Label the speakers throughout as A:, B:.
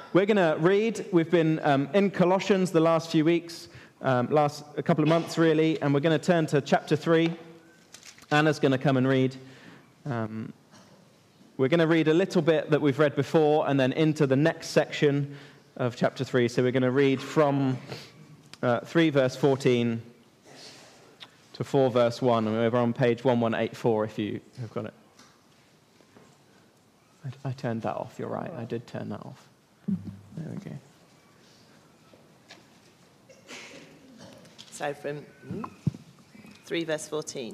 A: We're going to read. We've been in Colossians the last few weeks, last a couple of months really, and we're going to turn to chapter 3. Anna's going to come and read. We're going to read a little bit that we've read before and then into the next section of chapter 3. So we're going to read from 3 verse 14 to 4 verse 1. And we're on page 1184 if you have got it. I turned that off, you're right. I did turn that off. There we go.
B: So from 3 verse 14.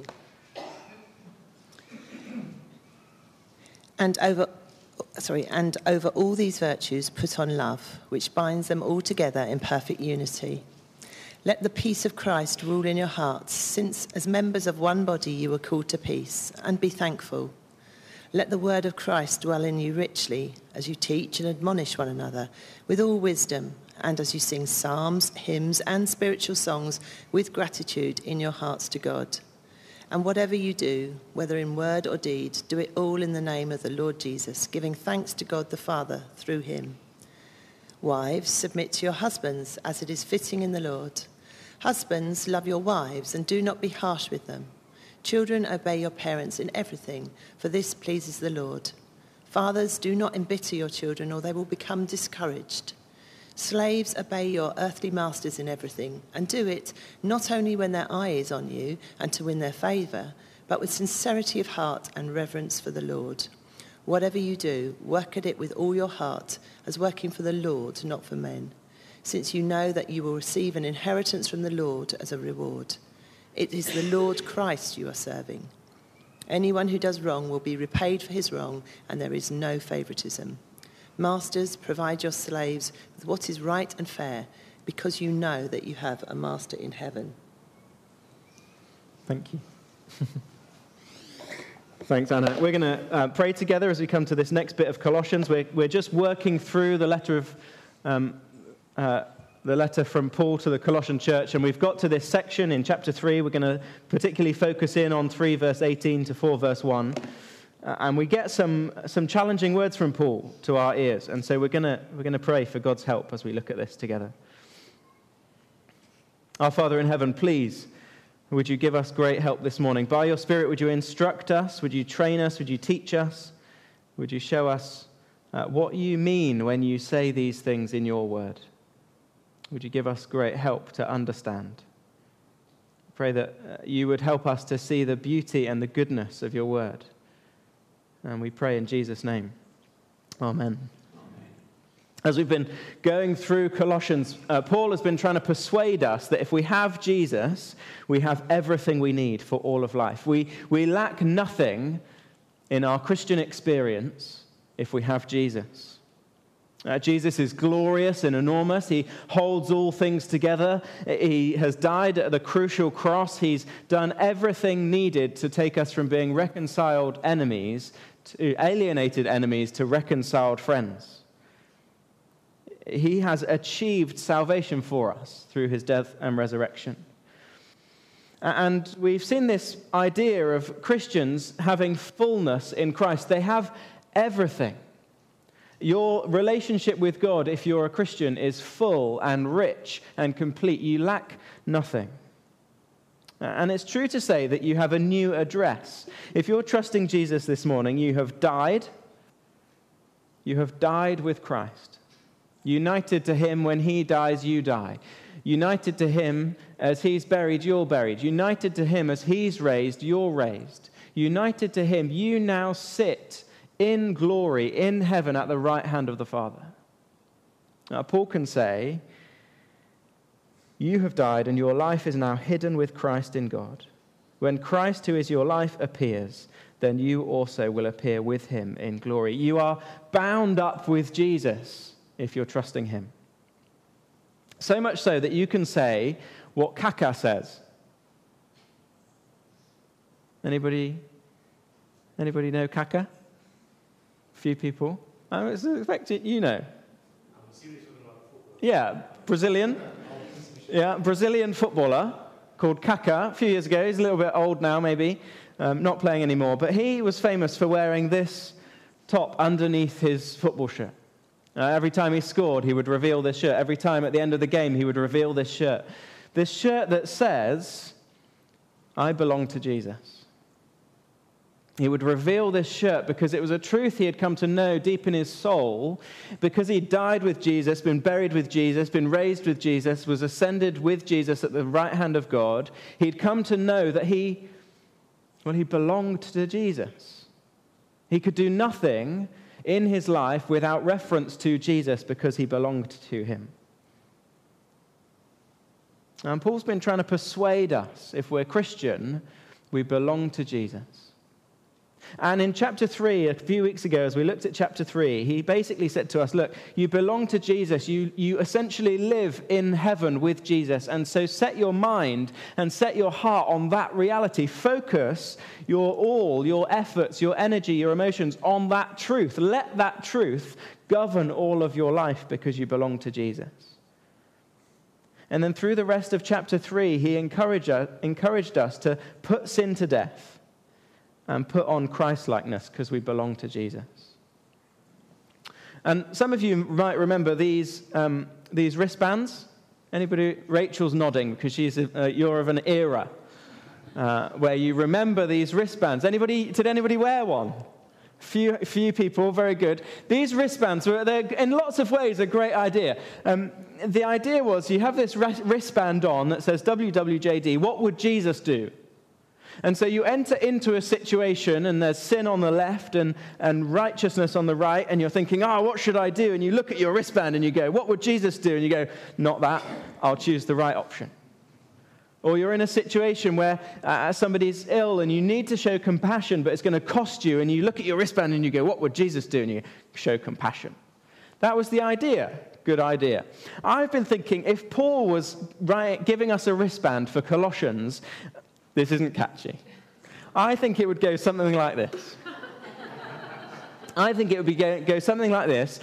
B: And over all these virtues put on love, which binds them all together in perfect unity. Let the peace of Christ rule in your hearts, since as members of one body you were called to peace, and be thankful. Let the word of Christ dwell in you richly, as you teach and admonish one another with all wisdom, and as you sing psalms, hymns, and spiritual songs with gratitude in your hearts to God. And whatever you do, whether in word or deed, do it all in the name of the Lord Jesus, giving thanks to God the Father through him. Wives, submit to your husbands as it is fitting in the Lord. Husbands, love your wives and do not be harsh with them. Children, obey your parents in everything, for this pleases the Lord. Fathers, do not embitter your children, or they will become discouraged. Slaves, obey your earthly masters in everything, and do it not only when their eye is on you and to win their favour, but with sincerity of heart and reverence for the Lord. Whatever you do, work at it with all your heart, as working for the Lord, not for men, since you know that you will receive an inheritance from the Lord as a reward. It is the Lord Christ you are serving. Anyone who does wrong will be repaid for his wrong, and there is no favouritism. Masters, provide your slaves with what is right and fair, because you know that you have a master in heaven.
A: Thank you. Thanks, Anna. We're going to pray together as we come to this next bit of Colossians. We're just working through the letter from Paul to the Colossian church, and we've got to this section in chapter 3. We're going to particularly focus in on 3 verse 18 to 4 verse 1. And we get some challenging words from Paul to our ears. And so we're going to pray for God's help as we look at this together. Our Father in heaven, please, would you give us great help this morning? By your Spirit, would you instruct us? Would you train us? Would you teach us? Would you show us what you mean when you say these things in your word? Would you give us great help to understand? Pray that you would help us to see the beauty and the goodness of your word. And we pray in Jesus' name. Amen. As we've been going through Colossians, Paul has been trying to persuade us that if we have Jesus, we have everything we need for all of life. We lack nothing in our Christian experience if we have Jesus. Jesus is glorious and enormous. He holds all things together. He has died at the crucial cross. He's done everything needed to take us from being reconciled enemies to alienated enemies to reconciled friends. He has achieved salvation for us through his death and resurrection. And we've seen this idea of Christians having fullness in Christ. They have everything. Your relationship with God, if you're a Christian, is full and rich and complete. You lack nothing. And it's true to say that you have a new address. If you're trusting Jesus this morning, you have died. You have died with Christ. United to him, when he dies, you die. United to him, as he's buried, you're buried. United to him, as he's raised, you're raised. United to him, you now sit in glory, in heaven, at the right hand of the Father. Now, Paul can say, you have died and your life is now hidden with Christ in God. When Christ, who is your life, appears, then you also will appear with him in glory. You are bound up with Jesus if you're trusting him. So much so that you can say what Kaka says. Anybody know Kaka? Few people. I was expecting, you know. Yeah, Brazilian. Yeah, Brazilian footballer called Kaka a few years ago. He's a little bit old now, maybe, not playing anymore. But he was famous for wearing this top underneath his football shirt. Every time he scored, he would reveal this shirt. Every time at the end of the game, he would reveal this shirt. This shirt that says, I belong to Jesus. He would reveal this shirt because it was a truth he had come to know deep in his soul, because he died with Jesus, been buried with Jesus, been raised with Jesus, was ascended with Jesus at the right hand of God. He'd come to know that he belonged to Jesus. He could do nothing in his life without reference to Jesus because he belonged to him. And Paul's been trying to persuade us, if we're Christian, we belong to Jesus. And in chapter 3, a few weeks ago, as we looked at chapter 3, he basically said to us, look, you belong to Jesus. You essentially live in heaven with Jesus. And so set your mind and set your heart on that reality. Focus your efforts, your energy, your emotions on that truth. Let that truth govern all of your life because you belong to Jesus. And then through the rest of chapter 3, he encouraged us to put sin to death and put on Christ-likeness because we belong to Jesus. And some of you might remember these wristbands. Anybody? Rachel's nodding because you're of an era where you remember these wristbands. Did anybody wear one? Few people, very good. These wristbands, they're in lots of ways a great idea. The idea was you have this wristband on that says WWJD, what would Jesus do? And so you enter into a situation and there's sin on the left and righteousness on the right, and you're thinking, what should I do? And you look at your wristband and you go, what would Jesus do? And you go, not that, I'll choose the right option. Or you're in a situation where somebody's ill and you need to show compassion, but it's going to cost you, and you look at your wristband and you go, what would Jesus do? And you show compassion. That was the idea. Good idea. I've been thinking, if Paul was giving us a wristband for Colossians, this isn't catchy. I think it would go something like this. I think it would go something like this.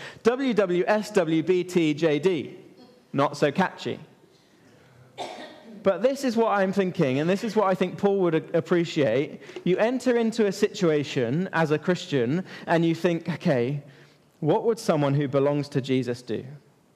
A: WWSWBTJD. Not so catchy. But this is what I'm thinking, and this is what I think Paul would appreciate. You enter into a situation as a Christian, and you think, okay, what would someone who belongs to Jesus do?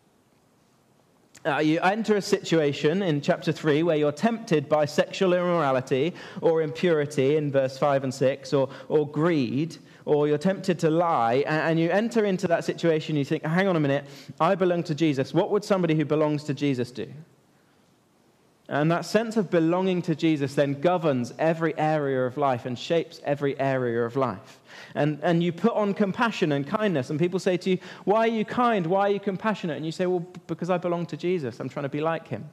A: You enter a situation in chapter 3 where you're tempted by sexual immorality or impurity in verse 5 and 6, or greed, or you're tempted to lie, and you enter into that situation, you think, hang on a minute, I belong to Jesus. What would somebody who belongs to Jesus do? And that sense of belonging to Jesus then governs every area of life and shapes every area of life. And you put on compassion and kindness, and people say to you, why are you kind? Why are you compassionate? And you say, well, because I belong to Jesus. I'm trying to be like him.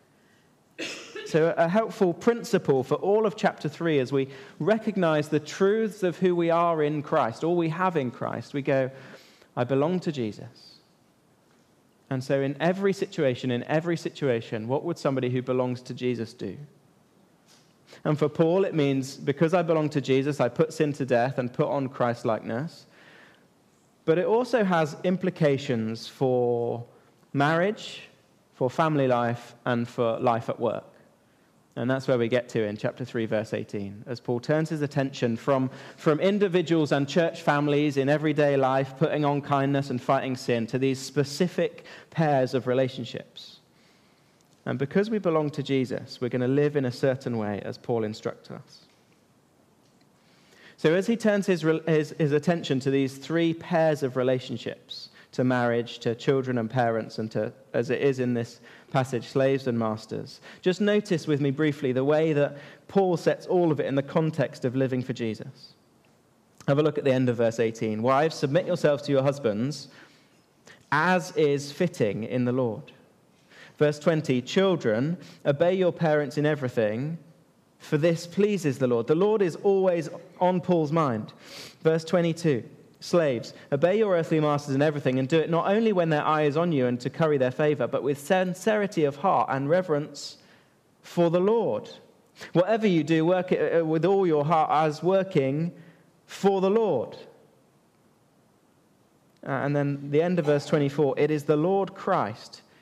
A: So a helpful principle for all of chapter 3 as we recognize the truths of who we are in Christ, all we have in Christ, we go, I belong to Jesus. And so in every situation, what would somebody who belongs to Jesus do? And for Paul, it means, because I belong to Jesus, I put sin to death and put on Christ-likeness. But it also has implications for marriage, for family life, and for life at work. And that's where we get to in chapter 3, verse 18, as Paul turns his attention from individuals and church families in everyday life, putting on kindness and fighting sin, to these specific pairs of relationships. And because we belong to Jesus, we're going to live in a certain way, as Paul instructs us. So as he turns his attention to these three pairs of relationships, to marriage, to children and parents, and to, as it is in this passage, slaves and masters, just notice with me briefly the way that Paul sets all of it in the context of living for Jesus. Have a look at the end of verse 18. Wives, submit yourselves to your husbands, as is fitting in the Lord. Verse 20, children, obey your parents in everything, for this pleases the Lord. The Lord is always on Paul's mind. Verse 22, slaves, obey your earthly masters in everything, and do it not only when their eye is on you and to curry their favor, but with sincerity of heart and reverence for the Lord. Whatever you do, work it with all your heart as working for the Lord. And then the end of verse 24, it is the Lord Christ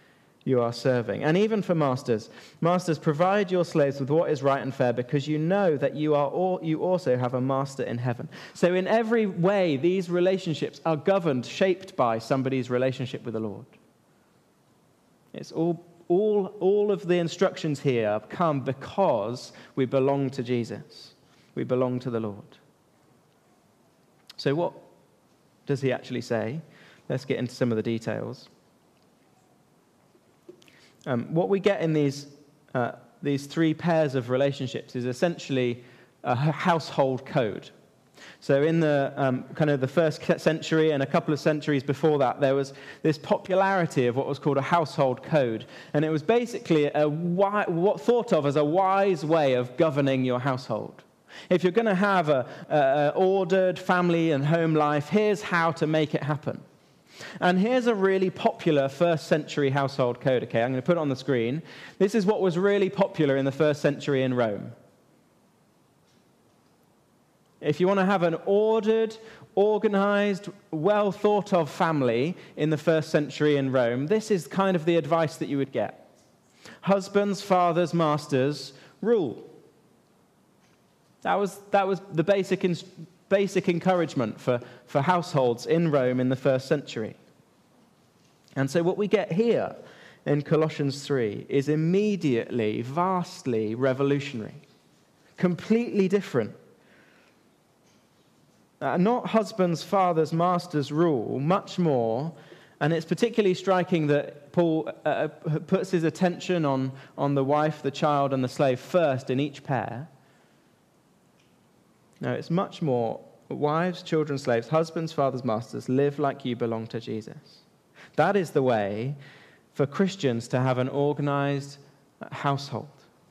A: you are serving. And even for masters, provide your slaves with what is right and fair, because you know that you also have a master in heaven. So in every way, these relationships are governed, shaped by somebody's relationship with the Lord. It's all of the instructions here come because we belong to Jesus. We belong to the Lord. So what does he actually say? Let's get into some of the details. What we get in these three pairs of relationships is essentially a household code. So in the kind of the first century and a couple of centuries before that, there was this popularity of what was called a household code. And it was basically what thought of as a wise way of governing your household. If you're going to have an ordered family and home life, here's how to make it happen. And here's a really popular first century household code. Okay, I'm going to put it on the screen. This is what was really popular in the first century in Rome. If you want to have an ordered, organized, well thought of family in the first century in Rome, this is kind of the advice that you would get. Husbands, fathers, masters, rule. That was the basic encouragement for households in Rome in the first century. And so what we get here in Colossians 3 is immediately, vastly revolutionary, completely different. Not husbands, fathers, masters rule, much more, and it's particularly striking that Paul puts his attention on the wife, the child, and the slave first in each pair. No, it's much more. Wives, children, slaves, husbands, fathers, masters, live like you belong to Jesus. That is the way for Christians to have an organized household.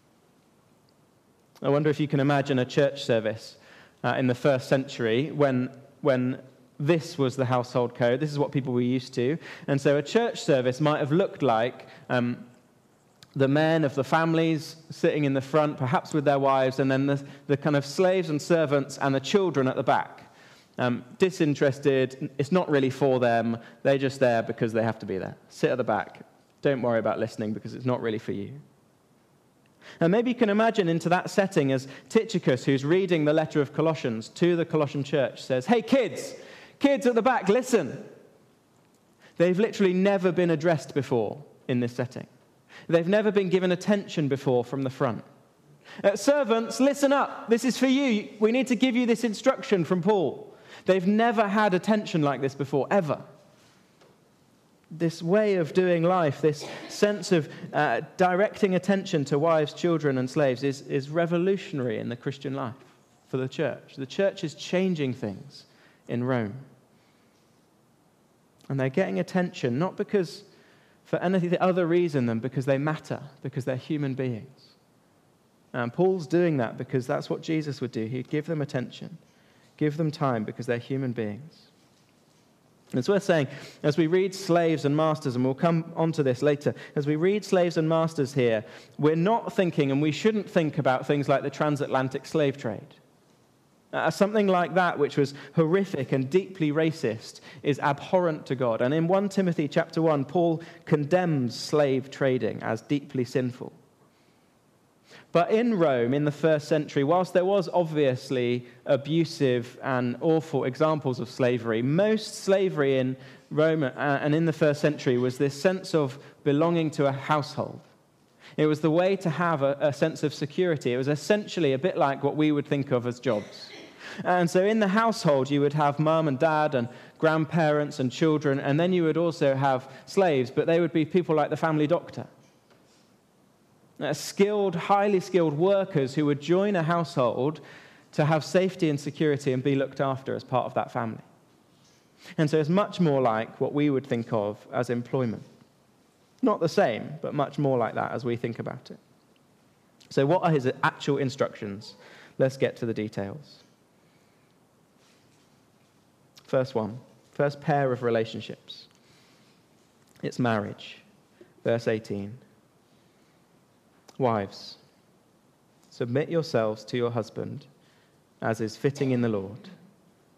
A: I wonder if you can imagine a church service in the first century when this was the household code. This is what people were used to. And so a church service might have looked like the men of the families sitting in the front, perhaps with their wives, and then the kind of slaves and servants and the children at the back. Disinterested, it's not really for them, they're just there because they have to be there. Sit at the back, don't worry about listening because it's not really for you. And maybe you can imagine into that setting as Tychicus, who's reading the letter of Colossians to the Colossian church, says, hey kids at the back, listen. They've literally never been addressed before in this setting. They've never been given attention before from the front. Servants, listen up. This is for you. We need to give you this instruction from Paul. They've never had attention like this before, ever. This way of doing life, this sense of directing attention to wives, children, and slaves is revolutionary in the Christian life for the church. The church is changing things in Rome. And they're getting attention, not because for any other reason than because they matter, because they're human beings. And Paul's doing that because that's what Jesus would do. He'd give them attention, give them time because they're human beings. And it's worth saying, as we read slaves and masters, and we'll come onto this later, as we read slaves and masters here, we're not thinking, and we shouldn't think about things like the transatlantic slave trade. Something like that, which was horrific and deeply racist, is abhorrent to God. And in 1 Timothy chapter 1, Paul condemns slave trading as deeply sinful. But in Rome, in the first century, whilst there was obviously abusive and awful examples of slavery, most slavery in Rome and in the first century was this sense of belonging to a household. It was the way to have a sense of security. It was essentially a bit like what we would think of as jobs. And so in the household, you would have mum and dad and grandparents and children, and then you would also have slaves, but they would be people like the family doctor. Skilled, highly skilled workers who would join a household to have safety and security and be looked after as part of that family. And so it's much more like what we would think of as employment. Not the same, but much more like that as we think about it. So what are his actual instructions? Let's get to the details. First pair of relationships. It's marriage. Verse 18. Wives, submit yourselves to your husband as is fitting in the Lord.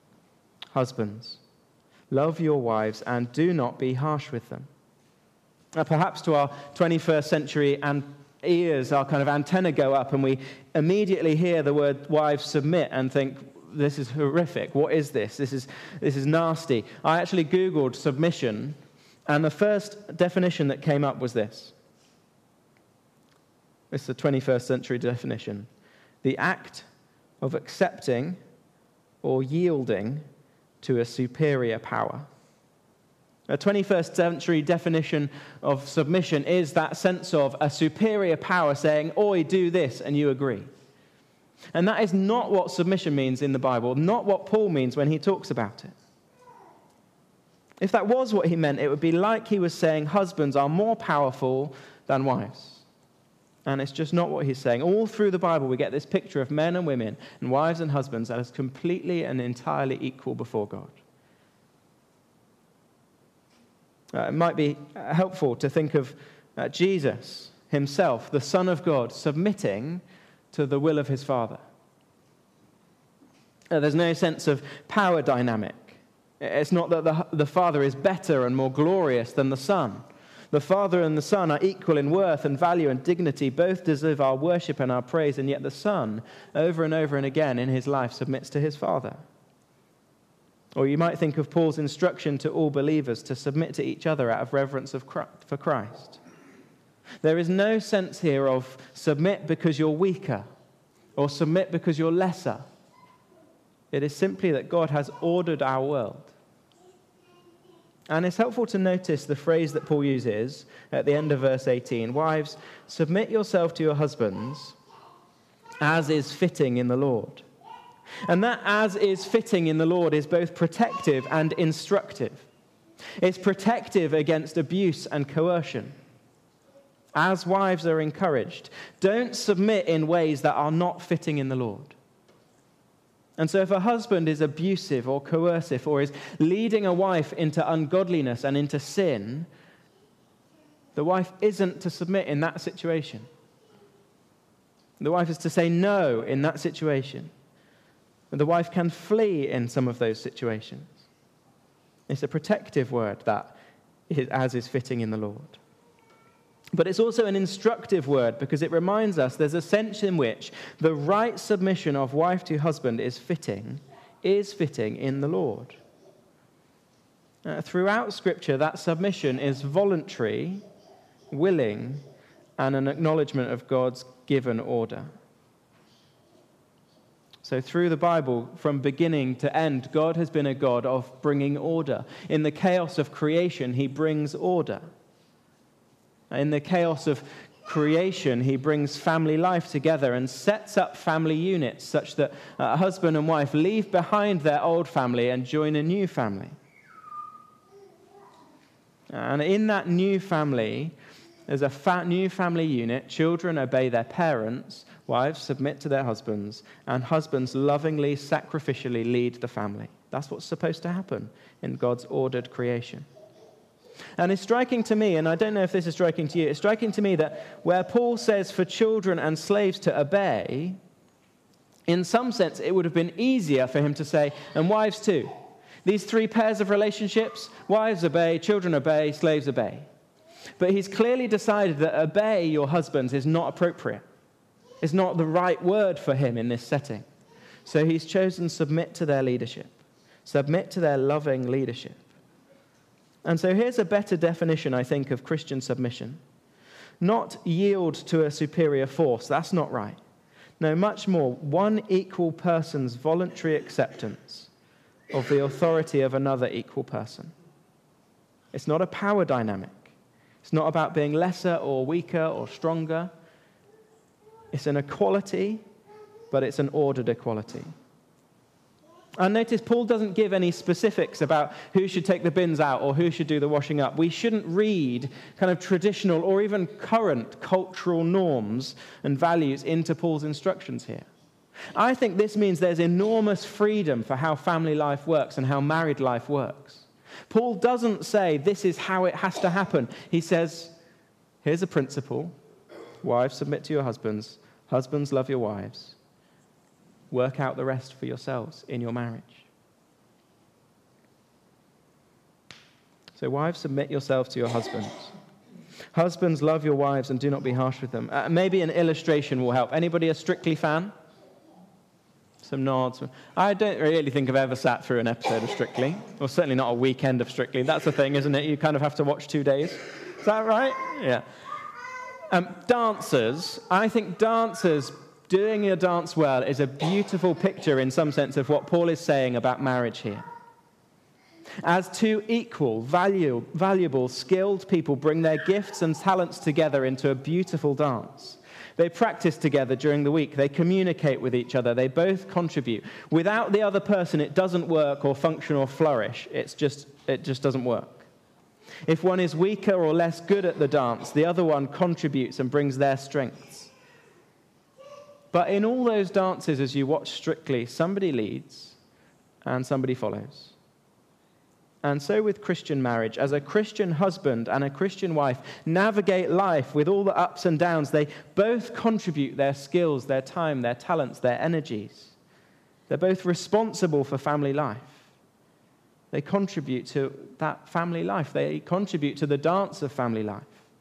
A: Husbands, love your wives and do not be harsh with them. Perhaps to our 21st century and ears, our kind of antenna go up and we immediately hear the word wives submit and think, this is horrific. What is this? This is nasty. I actually Googled submission, and the first definition that came up was this. It's the 21st century definition. The act of accepting or yielding to a superior power. A 21st century definition of submission is that sense of a superior power saying, oi, do this, and you agree. And that is not what submission means in the Bible, not what Paul means when he talks about it. If that was what he meant, it would be like he was saying husbands are more powerful than wives. And it's just not what he's saying. All through the Bible, we get this picture of men and women and wives and husbands as completely and entirely equal before God. It might be helpful to think of Jesus himself, the Son of God, submitting to the will of his Father. There's no sense of power dynamic. It's not that the Father is better and more glorious than the Son. The Father and the Son are equal in worth and value and dignity. Both deserve our worship and our praise, and yet the Son, over and over and again in his life, submits to his Father. Or you might think of Paul's instruction to all believers to submit to each other out of reverence for Christ. There is no sense here of submit because you're weaker or submit because you're lesser. It is simply that God has ordered our world. And it's helpful to notice the phrase that Paul uses at the end of verse 18. Wives, submit yourself to your husbands as is fitting in the Lord. And that as is fitting in the Lord is both protective and instructive. It's protective against abuse and coercion. As wives are encouraged, don't submit in ways that are not fitting in the Lord. And so if a husband is abusive or coercive or is leading a wife into ungodliness and into sin, the wife isn't to submit in that situation. The wife is to say no in that situation. The wife can flee in some of those situations. It's a protective word that is, as is fitting in the Lord. But it's also an instructive word because it reminds us there's a sense in which the right submission of wife to husband is fitting in the Lord. Throughout Scripture, that submission is voluntary, willing, and an acknowledgement of God's given order. So through the Bible, from beginning to end, God has been a God of bringing order. In the chaos of creation, he brings order. In the chaos of creation, he brings family life together and sets up family units such that a husband and wife leave behind their old family and join a new family. And in that new family, there's a new family unit. Children obey their parents. Wives submit to their husbands, and husbands lovingly, sacrificially lead the family. That's what's supposed to happen in God's ordered creation. And it's striking to me, and I don't know if this is striking to you, it's striking to me that where Paul says for children and slaves to obey, in some sense it would have been easier for him to say, and wives too. These three pairs of relationships, wives obey, children obey, slaves obey. But he's clearly decided that obey your husbands is not appropriate. It's not the right word for him in this setting. So he's chosen submit to their leadership. Submit to their loving leadership. And so here's a better definition, I think, of Christian submission. Not yield to a superior force. That's not right. No, much more. One equal person's voluntary acceptance of the authority of another equal person. It's not a power dynamic. It's not about being lesser or weaker or stronger. It's an equality, but it's an ordered equality. And notice Paul doesn't give any specifics about who should take the bins out or who should do the washing up. We shouldn't read kind of traditional or even current cultural norms and values into Paul's instructions here. I think this means there's enormous freedom for how family life works and how married life works. Paul doesn't say this is how it has to happen. He says, here's a principle. Wives, submit to your husbands. Husbands, love your wives. Work out the rest for yourselves in your marriage. So wives, submit yourselves to your husbands. Husbands, love your wives and do not be harsh with them. Maybe an illustration will help. Anybody a Strictly fan? Some nods. I don't really think I've ever sat through an episode of Strictly, or certainly not a weekend of Strictly. That's the thing, isn't it? You kind of have to watch 2 days. Is that right? Yeah. Dancers, I think dancers doing your dance well is a beautiful picture in some sense of what Paul is saying about marriage here. As two equal, valuable, skilled people bring their gifts and talents together into a beautiful dance. They practice together during the week. They communicate with each other. They both contribute. Without the other person, it doesn't work or function or flourish. It just doesn't work. If one is weaker or less good at the dance, the other one contributes and brings their strengths. But in all those dances, as you watch Strictly, somebody leads and somebody follows. And so with Christian marriage, as a Christian husband and a Christian wife navigate life with all the ups and downs, they both contribute their skills, their time, their talents, their energies. They're both responsible for family life. They contribute to that family life. They contribute to the dance of family life.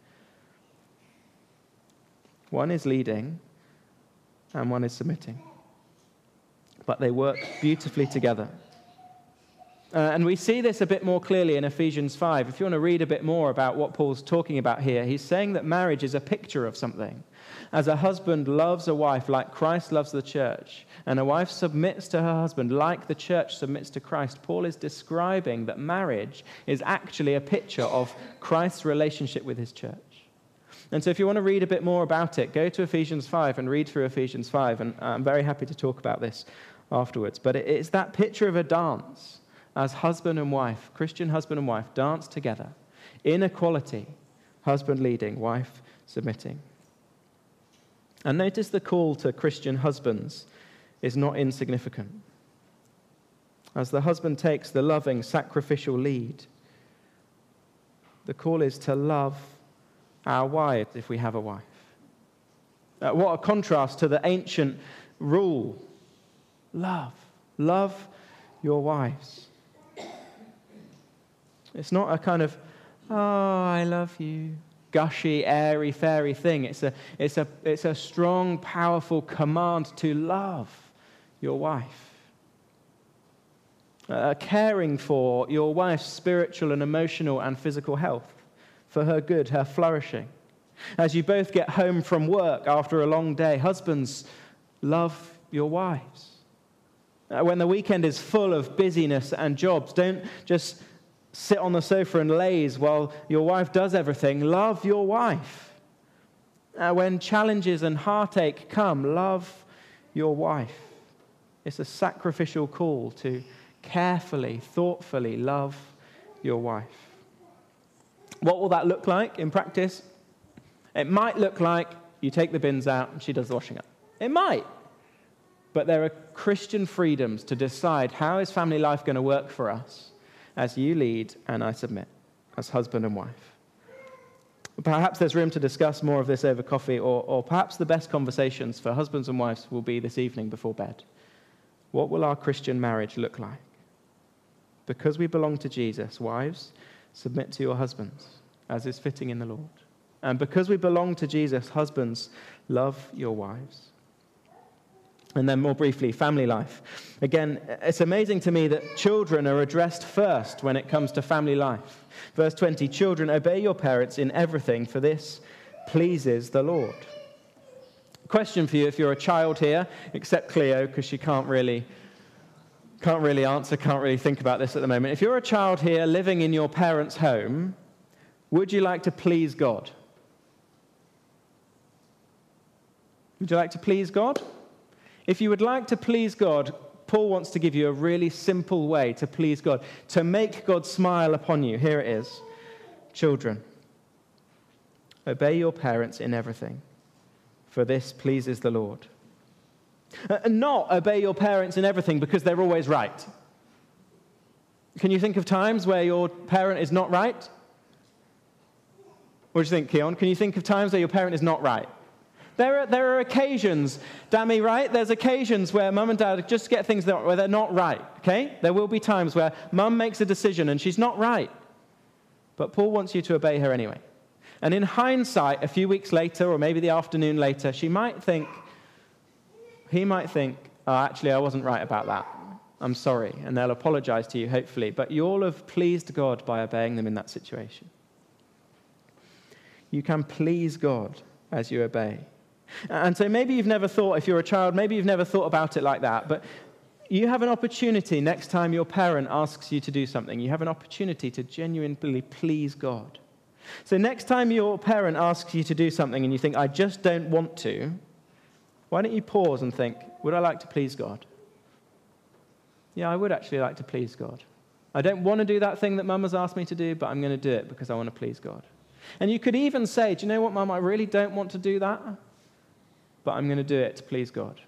A: One is leading and one is submitting. But they work beautifully together. And we see this a bit more clearly in Ephesians 5. If you want to read a bit more about what Paul's talking about here, he's saying that marriage is a picture of something. As a husband loves a wife like Christ loves the church, and a wife submits to her husband like the church submits to Christ, Paul is describing that marriage is actually a picture of Christ's relationship with his church. And so if you want to read a bit more about it, go to Ephesians 5 and read through Ephesians 5, and I'm very happy to talk about this afterwards. But it's that picture of a dance. As husband and wife, Christian husband and wife, dance together in equality, husband leading, wife submitting. And notice the call to Christian husbands is not insignificant. As the husband takes the loving, sacrificial lead, the call is to love our wives if we have a wife. What a contrast to the ancient rule. Love your wives. It's not a kind of, oh, I love you, gushy, airy, fairy thing. It's a strong, powerful command to love your wife. Caring for your wife's spiritual and emotional and physical health, for her good, her flourishing. As you both get home from work after a long day, husbands, love your wives. When the weekend is full of busyness and jobs, don't just sit on the sofa and laze while your wife does everything. Love your wife. When challenges and heartache come, love your wife. It's a sacrificial call to carefully, thoughtfully love your wife. What will that look like in practice? It might look like you take the bins out and she does the washing up. It might. But there are Christian freedoms to decide how is family life going to work for us as you lead and I submit, as husband and wife. Perhaps there's room to discuss more of this over coffee, or perhaps the best conversations for husbands and wives will be this evening before bed. What will our Christian marriage look like? Because we belong to Jesus, wives, submit to your husbands, as is fitting in the Lord. And because we belong to Jesus, husbands, love your wives. And then more briefly, family life. Again, it's amazing to me that children are addressed first when it comes to family life. Verse 20, children, obey your parents in everything, for this pleases the Lord. Question for you, if you're a child here, except Cleo, because she can't really answer, can't really think about this at the moment. If you're a child here living in your parents' home, would you like to please God? Would you like to please God? If you would like to please God, Paul wants to give you a really simple way to please God, to make God smile upon you. Here it is. Children, obey your parents in everything, for this pleases the Lord. And not obey your parents in everything because they're always right. Can you think of times where your parent is not right? What do you think, Keon? Can you think of times where your parent is not right? There are occasions, Dami, right? There's occasions where mum and dad just get things where they're not right, okay? There will be times where mum makes a decision and she's not right. But Paul wants you to obey her anyway. And in hindsight, a few weeks later, or maybe the afternoon later, he might think, oh, actually, I wasn't right about that. I'm sorry. And they'll apologize to you, hopefully. But you'll have pleased God by obeying them in that situation. You can please God as you obey. And so maybe you've never thought, if you're a child, maybe you've never thought about it like that. But you have an opportunity next time your parent asks you to do something. You have an opportunity to genuinely please God. So next time your parent asks you to do something and you think, I just don't want to, why don't you pause and think, would I like to please God? Yeah, I would actually like to please God. I don't want to do that thing that Mum has asked me to do, but I'm going to do it because I want to please God. And you could even say, do you know what, Mum, I really don't want to do that, but I'm going to do it to please God.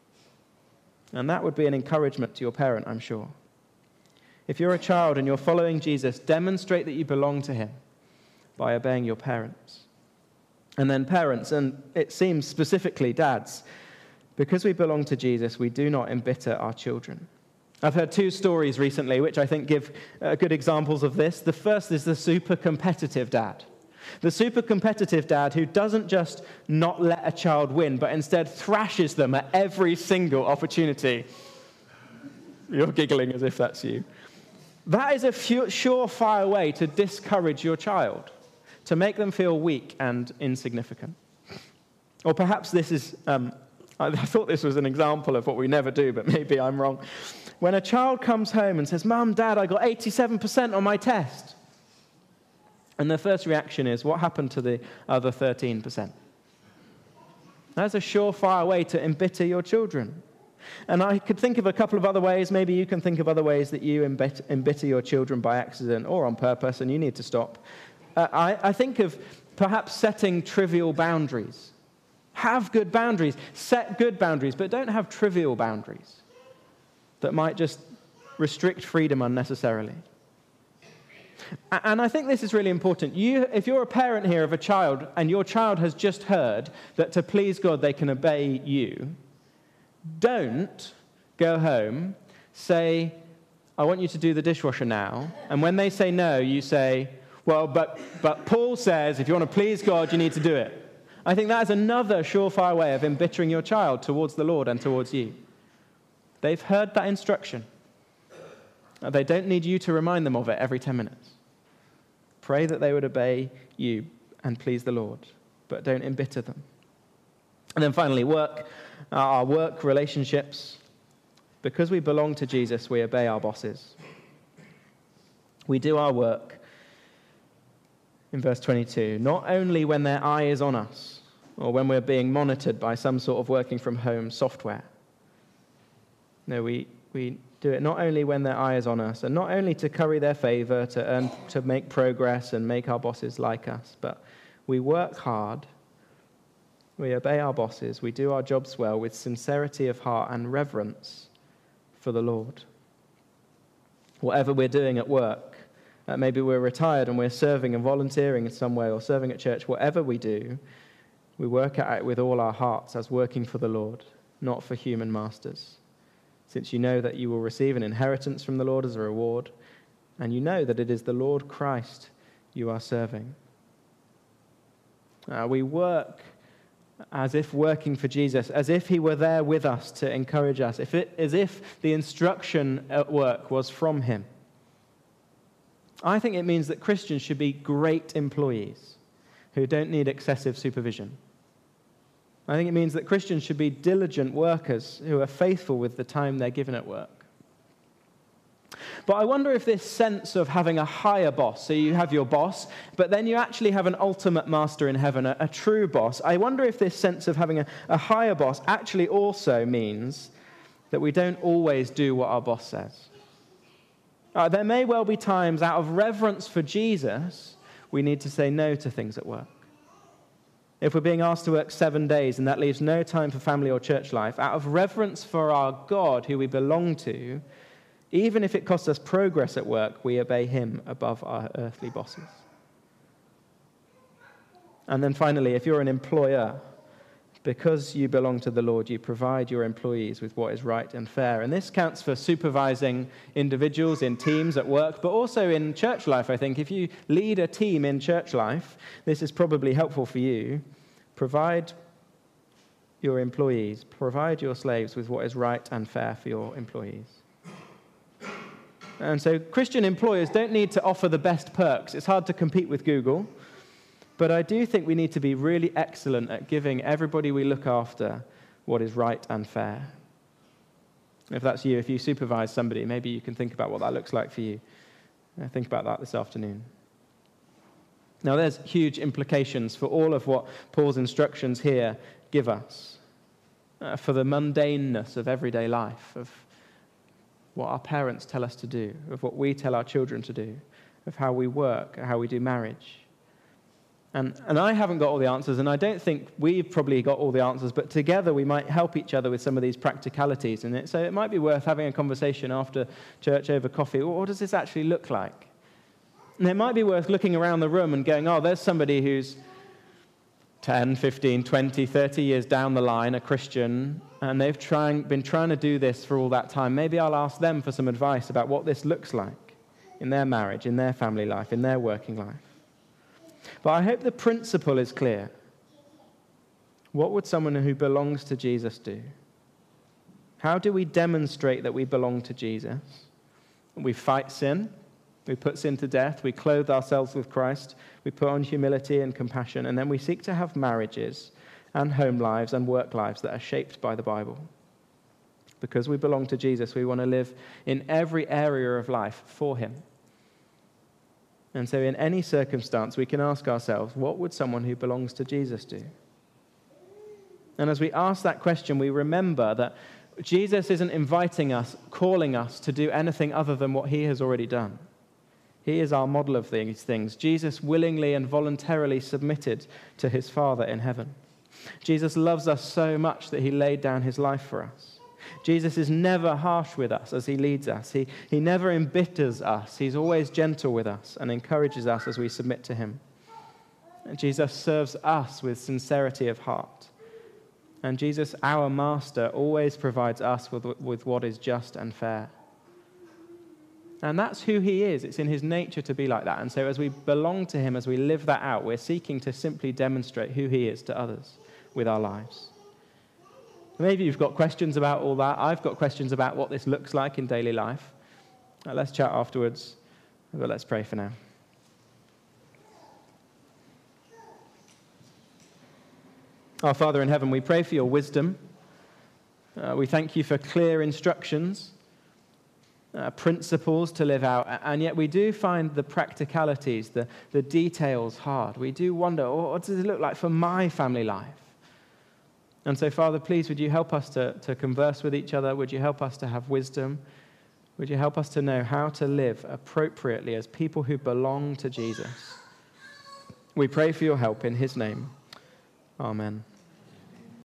A: And that would be an encouragement to your parent, I'm sure. If you're a child and you're following Jesus, demonstrate that you belong to him by obeying your parents. And then parents, and it seems specifically dads, because we belong to Jesus, we do not embitter our children. I've heard two stories recently which I think give good examples of this. The first is the super competitive dad. The super competitive dad who doesn't just not let a child win, but instead thrashes them at every single opportunity. You're giggling as if that's you. That is a surefire way to discourage your child, to make them feel weak and insignificant. Or perhaps this is, I thought this was an example of what we never do, but maybe I'm wrong. When a child comes home and says, Mum, Dad, I got 87% on my test. And their first reaction is, what happened to the other 13%? That's a surefire way to embitter your children. And I could think of a couple of other ways. Maybe you can think of other ways that you embitter your children by accident or on purpose, and you need to stop. I think of perhaps setting trivial boundaries. Have good boundaries. Set good boundaries, but don't have trivial boundaries that might just restrict freedom unnecessarily. And I think this is really important. If you're a parent here of a child and your child has just heard that to please God they can obey you, don't go home, say, I want you to do the dishwasher now. And when they say no, you say, well, but Paul says if you want to please God, you need to do it. I think that is another surefire way of embittering your child towards the Lord and towards you. They've heard that instruction. They don't need you to remind them of it every 10 minutes. Pray that they would obey you and please the Lord, but don't embitter them. And then finally, our work relationships. Because we belong to Jesus, we obey our bosses. We do our work, in verse 22, not only when their eye is on us, or when we're being monitored by some sort of working from home software. No, we do it not only when their eye is on us, and not only to curry their favor, to make progress and make our bosses like us, but we work hard, we obey our bosses, we do our jobs well with sincerity of heart and reverence for the Lord. Whatever we're doing at work, maybe we're retired and we're serving and volunteering in some way or serving at church, whatever we do, we work at it with all our hearts as working for the Lord, not for human masters. Since you know that you will receive an inheritance from the Lord as a reward, and you know that it is the Lord Christ you are serving. We work as if working for Jesus, as if he were there with us to encourage us, as if the instruction at work was from him. I think it means that Christians should be great employees who don't need excessive supervision. I think it means that Christians should be diligent workers who are faithful with the time they're given at work. But I wonder if this sense of having a higher boss, so you have your boss, but then you actually have an ultimate master in heaven, a true boss. I wonder if this sense of having a higher boss actually also means that we don't always do what our boss says. There may well be times out of reverence for Jesus, we need to say no to things at work. If we're being asked to work 7 days and that leaves no time for family or church life, out of reverence for our God who we belong to, even if it costs us progress at work, we obey him above our earthly bosses. And then finally, if you're an employer, Because you belong to the Lord, you provide your employees with what is right and fair. And this counts for supervising individuals in teams at work, but also in church life, I think. If you lead a team in church life, this is probably helpful for you. Provide your employees, provide your slaves with what is right and fair for your employees. And so Christian employers don't need to offer the best perks. It's hard to compete with Google. But I do think we need to be really excellent at giving everybody we look after what is right and fair. If that's you, if you supervise somebody, maybe you can think about what that looks like for you. Think about that this afternoon. Now, there's huge implications for all of what Paul's instructions here give us, for the mundaneness of everyday life, of what our parents tell us to do, of what we tell our children to do, of how we work, how we do marriage. And I haven't got all the answers, and I don't think we've probably got all the answers, but together we might help each other with some of these practicalities. And so it might be worth having a conversation after church over coffee. What does this actually look like? And it might be worth looking around the room and going, oh, there's somebody who's 10, 15, 20, 30 years down the line, a Christian, and they've been trying to do this for all that time. Maybe I'll ask them for some advice about what this looks like in their marriage, in their family life, in their working life. But I hope the principle is clear. What would someone who belongs to Jesus do? How do we demonstrate that we belong to Jesus? We fight sin. We put sin to death. We clothe ourselves with Christ. We put on humility and compassion. And then we seek to have marriages and home lives and work lives that are shaped by the Bible. Because we belong to Jesus, we want to live in every area of life for him. And so in any circumstance, we can ask ourselves, what would someone who belongs to Jesus do? And as we ask that question, we remember that Jesus isn't inviting us, calling us to do anything other than what he has already done. He is our model of these things. Jesus willingly and voluntarily submitted to his Father in heaven. Jesus loves us so much that he laid down his life for us. Jesus is never harsh with us as he leads us. He never embitters us. He's always gentle with us and encourages us as we submit to him. And Jesus serves us with sincerity of heart. And Jesus, our master, always provides us with what is just and fair. And that's who he is. It's in his nature to be like that. And so as we belong to him, as we live that out, we're seeking to simply demonstrate who he is to others with our lives. Maybe you've got questions about all that. I've got questions about what this looks like in daily life. Let's chat afterwards, but let's pray for now. Our Father in heaven, we pray for your wisdom. We thank you for clear instructions, principles to live out, and yet we do find the practicalities, the details hard. We do wonder, what does it look like for my family life? And so, Father, please, would you help us to converse with each other? Would you help us to have wisdom? Would you help us to know how to live appropriately as people who belong to Jesus? We pray for your help in his name. Amen.